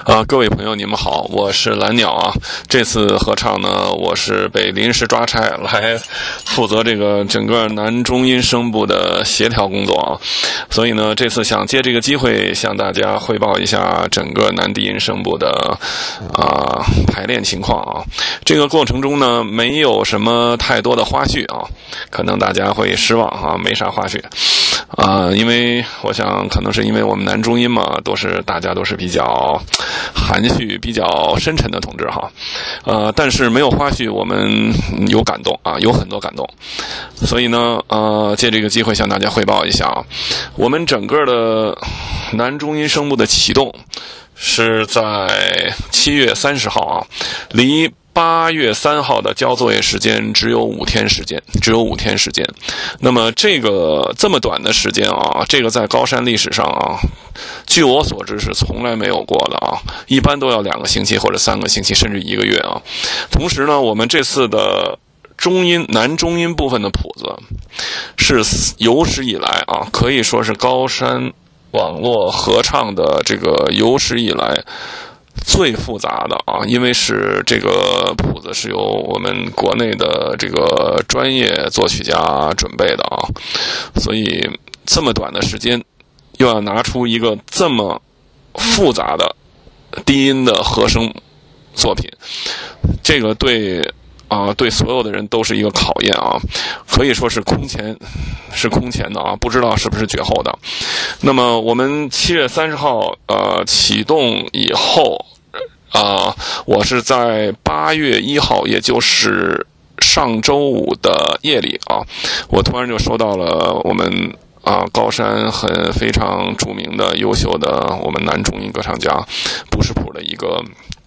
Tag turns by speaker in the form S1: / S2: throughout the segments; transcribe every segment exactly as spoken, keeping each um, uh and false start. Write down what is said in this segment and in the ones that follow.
S1: 啊、呃，各位朋友，你们好，我是蓝鸟啊。这次合唱呢，我是被临时抓差来负责这个整个男中音声部的协调工作啊。所以呢，这次想借这个机会向大家汇报一下整个男低音声部的啊、呃、排练情况啊。这个过程中呢，没有什么太多的花絮啊，可能大家会失望啊，没啥花絮啊、呃，因为我想可能是因为我们男中音嘛，都是大家都是比较含蓄、比较深沉的同志哈，呃，但是没有花絮，我们有感动啊，有很多感动，所以呢，呃，借这个机会向大家汇报一下啊，我们整个的男中音声部的启动是在七月三十号啊，离八月三号的交作业时间只有五天时间，只有五天时间。那么这个这么短的时间啊，这个在高山历史上啊，据我所知是从来没有过的啊，一般都要两个星期或者三个星期，甚至一个月啊。同时呢，我们这次的中音男中音部分的谱子是有史以来啊，可以说是高山网络合唱的这个有史以来最复杂的啊，因为是这个谱子是由我们国内的这个专业作曲家准备的啊，所以这么短的时间又要拿出一个这么复杂的低音的和声作品，这个对啊、呃，对所有的人都是一个考验啊，可以说是空前，是空前的啊，不知道是不是绝后的。那么我们七月三十号呃启动以后啊、呃，我是在八月一号，也就是上周五的夜里啊，我突然就收到了我们啊、呃、高山很非常著名的、优秀的我们男中音歌唱家布什普的一个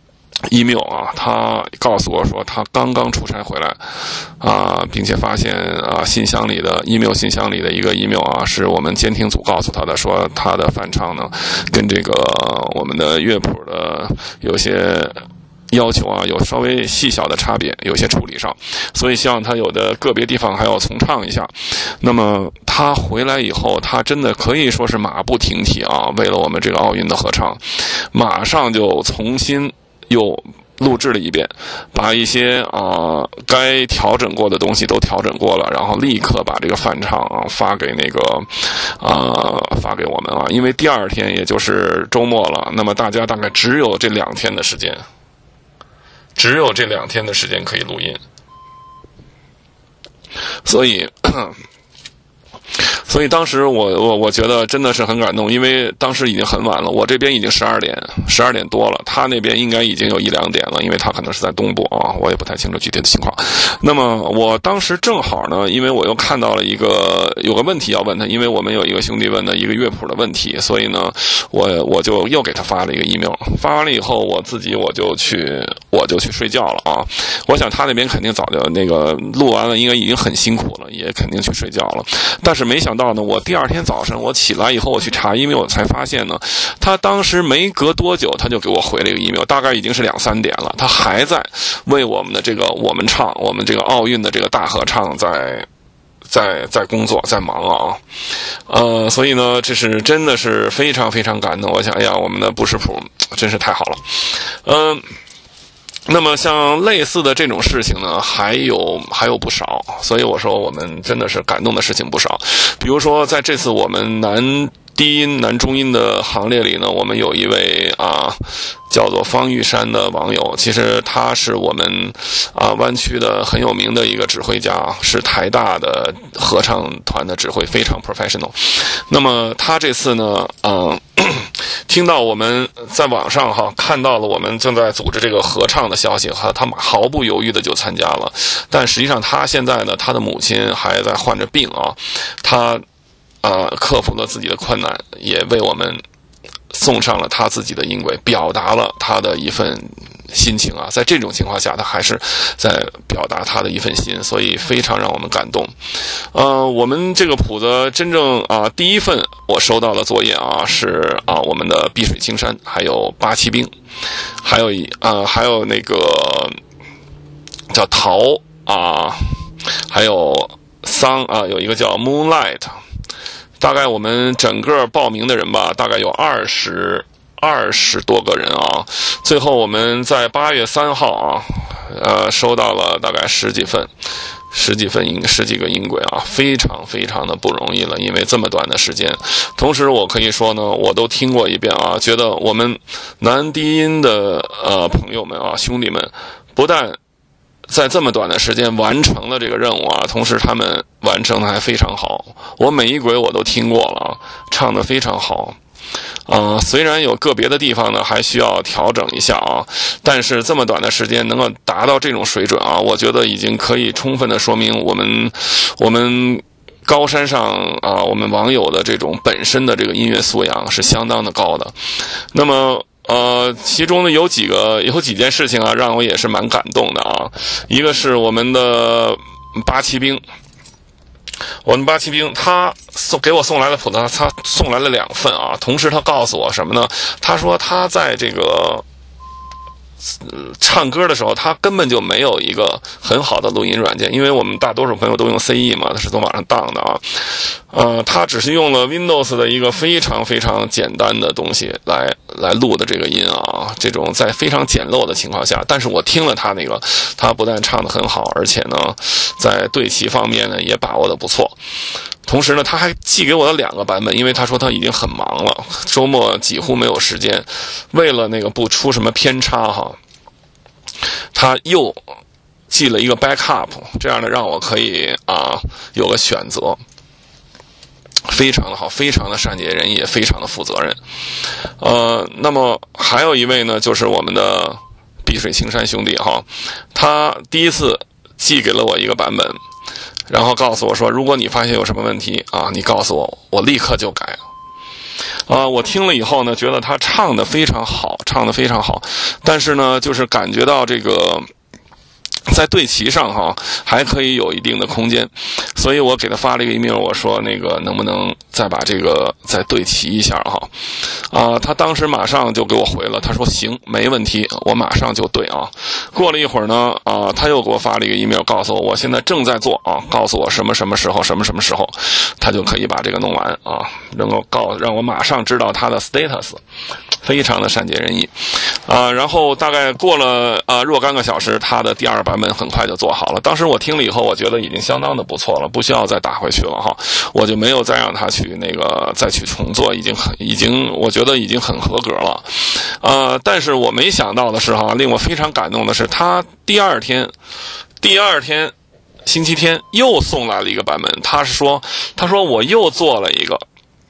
S1: email 啊，他告诉我说他刚刚出差回来啊，并且发现啊信箱里的 email 信箱里的一个 email 啊，是我们监听组告诉他的，说他的翻唱呢跟这个我们的乐谱的有些要求啊有稍微细小的差别，有些处理上，所以希望他有的个别地方还要重唱一下。那么他回来以后，他真的可以说是马不停蹄啊，为了我们这个奥运的合唱，马上就重新又录制了一遍，把一些啊、呃、该调整过的东西都调整过了，然后立刻把这个翻唱啊发给那个啊、呃、发给我们啊，因为第二天也就是周末了，那么大家大概只有这两天的时间，只有这两天的时间可以录音，所以。所以当时我我我觉得真的是很感动，因为当时已经很晚了，我这边已经十二点十二点多了，他那边应该已经有一两点了，因为他可能是在东部啊，我也不太清楚具体的情况。那么我当时正好呢，因为我又看到了一个有个问题要问他，因为我们有一个兄弟问的一个乐谱的问题，所以呢，我我就又给他发了一个 email， 发完了以后，我自己我就去我就去睡觉了啊。我想他那边肯定早就那个录完了，应该已经很辛苦了，也肯定去睡觉了，但是没想到呢，我第二天早上我起来以后，我去查 email 才发现呢，他当时没隔多久他就给我回了一个 email， 大概已经是两三点了，他还在为我们的这个我们唱我们这个奥运的这个大合唱在在在工作在忙啊，呃，所以呢，这是真的是非常非常感动。我想，哎呀，我们的布什普真是太好了，嗯、呃。那么像类似的这种事情呢，还有还有不少，所以我说我们真的是感动的事情不少。比如说在这次我们男低音男中音的行列里呢，我们有一位啊叫做方玉山的网友，其实他是我们啊湾区的很有名的一个指挥家，是台大的合唱团的指挥，非常 professional。那么他这次呢，嗯、呃。听到我们在网上哈看到了我们正在组织这个合唱的消息哈，他毫不犹豫的就参加了。但实际上他现在呢，他的母亲还在患着病啊，他啊、呃、克服了自己的困难，也为我们送上了他自己的音轨，表达了他的一份心情啊。在这种情况下，他还是在表达他的一份心，所以非常让我们感动。呃，我们这个谱子真正啊、呃、第一份我收到的作业啊是啊、呃、我们的碧水青山，还有八旗兵，还有啊、呃、还有那个叫桃啊，还有桑啊，有一个叫 Moonlight。大概我们整个报名的人吧，大概有二十二十多个人啊。最后我们在八月三号啊，呃，收到了大概十几份。十几份音十几个音轨啊，非常非常的不容易了，因为这么短的时间。同时我可以说呢，我都听过一遍啊，觉得我们男低音的呃朋友们啊，兄弟们，不但在这么短的时间完成了这个任务啊，同时他们完成的还非常好。我每一轨我都听过了，唱得非常好。呃，虽然有个别的地方呢还需要调整一下啊，但是这么短的时间能够达到这种水准啊，我觉得已经可以充分的说明我们我们高山上啊，我们网友的这种本身的这个音乐素养是相当的高的。那么呃，其中呢有几个有几件事情啊，让我也是蛮感动的啊。一个是我们的八旗兵。我们八旗兵他送给我送来了谱子，他送来了两份啊。同时他告诉我什么呢？他说他在这个呃唱歌的时候，他根本就没有一个很好的录音软件，因为我们大多数朋友都用 C E 嘛，他是从网上当的啊。呃，他只是用了 Windows 的一个非常非常简单的东西来来录的这个音啊，这种在非常简陋的情况下，但是我听了他那个，他不但唱得很好，而且呢，在对齐方面呢也把握得不错。同时呢，他还寄给我了两个版本，因为他说他已经很忙了，周末几乎没有时间，为了那个不出什么偏差哈，他又寄了一个 backup， 这样的让我可以啊有个选择。非常的好，非常的善解人意，也非常的负责任。呃，那么还有一位呢，就是我们的碧水青山兄弟哈，他第一次寄给了我一个版本，然后告诉我说，如果你发现有什么问题啊，你告诉我，我立刻就改。啊、呃，我听了以后呢，觉得他唱得非常好，唱得非常好，但是呢，就是感觉到这个在对齐上哈，还可以有一定的空间，所以我给他发了一个 email， 我说那个能不能再把这个再对齐一下哈？啊、呃，他当时马上就给我回了，他说行，没问题，我马上就对啊。过了一会儿呢，啊、呃，他又给我发了一个 email， 告诉我我现在正在做啊，告诉我什么什么时候，什么什么时候，他就可以把这个弄完啊，能够告让我马上知道他的 status， 非常的善解人意啊、呃。然后大概过了啊、呃、若干个小时，他的第二版本很快就做好了。当时我听了以后，我觉得已经相当的不错了，不需要再打回去了哈，我就没有再让他去那个再去重做，已经很已经我觉得已经很合格了。呃，但是我没想到的是哈，令我非常感动的是，他第二天第二天星期天又送来了一个版本，他是说他说我又做了一个。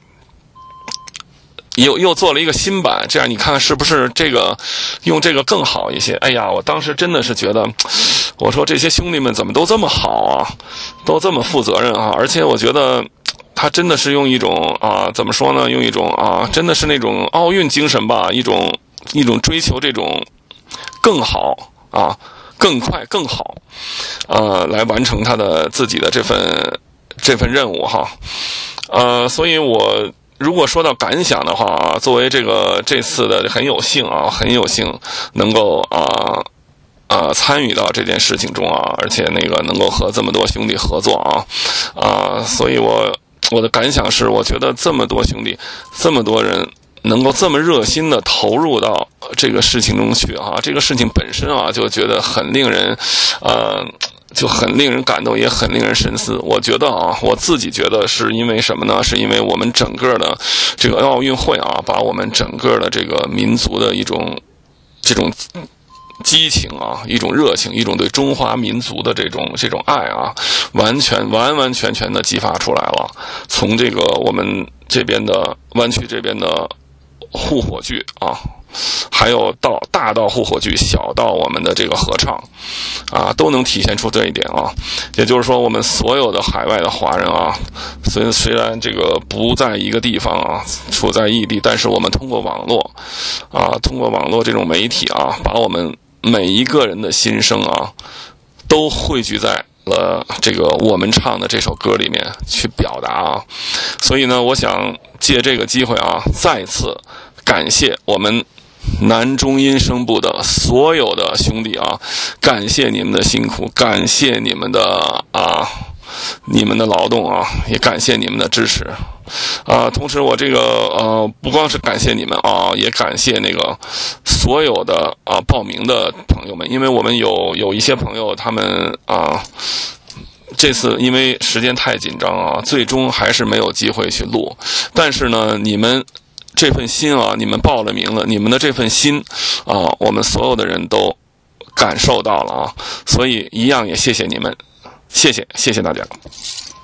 S1: 又又做了一个新版，这样你看是不是这个用这个更好一些？哎呀，我当时真的是觉得，我说这些兄弟们怎么都这么好啊，都这么负责任啊！而且我觉得他真的是用一种啊，怎么说呢？用一种啊，真的是那种奥运精神吧，一种一种追求这种更好啊、更快、更好，呃，来完成他的自己的这份这份任务哈。呃，所以我。如果说到感想的话，作为这个这次的很有幸啊，很有幸能够啊啊参与到这件事情中啊，而且那个能够和这么多兄弟合作啊啊，所以我我的感想是，我觉得这么多兄弟，这么多人能够这么热心的投入到这个事情中去啊，这个事情本身啊，就觉得很令人呃。就很令人感动，也很令人深思。我觉得啊，我自己觉得是因为什么呢？是因为我们整个的这个奥运会啊，把我们整个的这个民族的一种这种激情啊，一种热情，一种对中华民族的这种这种爱啊，完全完完全全的激发出来了。从这个我们这边的湾区这边的护火炬啊。还有到大到护火炬，小到我们的这个合唱，啊，都能体现出这一点啊。也就是说，我们所有的海外的华人啊，虽虽然这个不在一个地方啊，处在异地，但是我们通过网络，啊，通过网络这种媒体啊，把我们每一个人的心声啊，都汇聚在了这个我们唱的这首歌里面去表达啊。所以呢，我想借这个机会啊，再次感谢我们南中音声部的所有的兄弟啊，感谢你们的辛苦，感谢你们的啊，你们的劳动啊，也感谢你们的支持。 啊，同时我这个呃不光是感谢你们啊，也感谢那个所有的啊报名的朋友们，因为我们有有一些朋友他们啊。这次因为时间太紧张啊，最终还是没有机会去录。但是呢，你们这份心啊，你们报了名了，你们的这份心啊，我们所有的人都感受到了啊，所以一样也谢谢你们，谢谢谢谢大家。